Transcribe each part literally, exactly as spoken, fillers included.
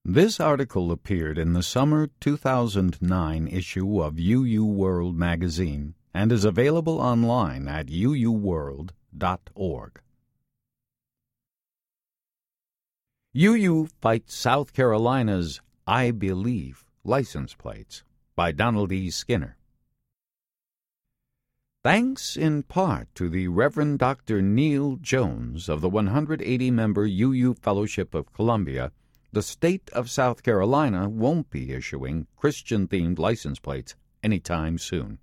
This article appeared in the summer two thousand nine issue of U U World magazine and is available online at u u world dot org. U U fights South Carolina's I Believe license plates by Donald E. Skinner. Thanks in part to the Reverend Doctor Neil Jones of the one hundred eighty member U U Fellowship of Columbia, the state of South Carolina won't be issuing Christian-themed license plates anytime soon.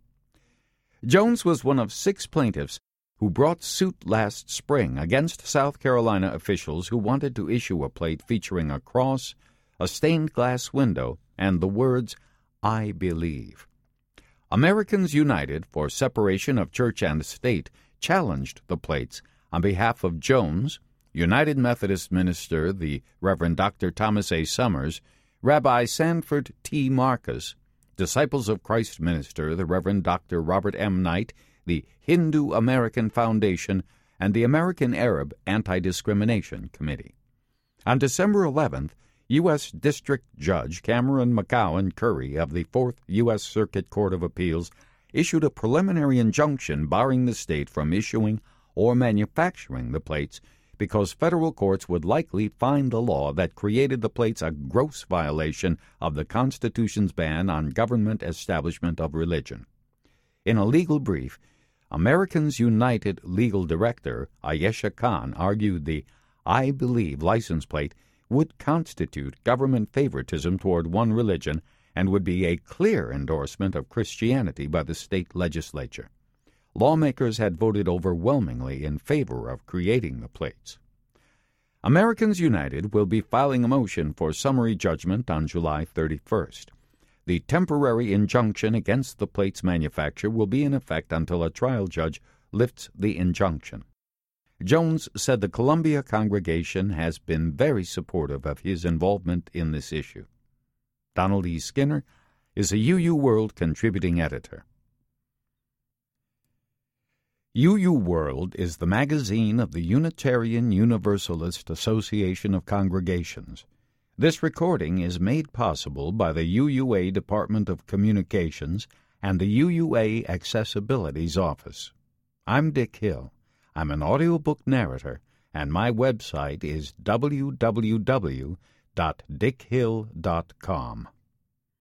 Jones was one of six plaintiffs who brought suit last spring against South Carolina officials who wanted to issue a plate featuring a cross, a stained glass window, and the words, "I Believe." Americans United for Separation of Church and State challenged the plates on behalf of Jones, United Methodist minister the Reverend Doctor Thomas A. Summers, Rabbi Sanford T. Marcus, Disciples of Christ minister the Reverend Doctor Robert M. Knight, the Hindu American Foundation, and the American Arab Anti-Discrimination Committee. On December eleventh, U S District Judge Cameron McGowan Curry of the Fourth U S Circuit Court of Appeals issued a preliminary injunction barring the state from issuing or manufacturing the plates because federal courts would likely find the law that created the plates a gross violation of the Constitution's ban on government establishment of religion. In a legal brief, Americans United legal director Ayesha Khan argued the I Believe license plate would constitute government favoritism toward one religion and would be a clear endorsement of Christianity by the state legislature. Lawmakers had voted overwhelmingly in favor of creating the plates. Americans United will be filing a motion for summary judgment on July thirty-first. The temporary injunction against the plates manufacture will be in effect until a trial judge lifts the injunction. Jones said the Columbia congregation has been very supportive of his involvement in this issue. Donald E. Skinner is a U U World contributing editor. U U World is the magazine of the Unitarian Universalist Association of Congregations. This recording is made possible by the U U A Department of Communications and the U U A Accessibilities Office. I'm Dick Hill. I'm an audiobook narrator, and my website is w w w dot dick hill dot com.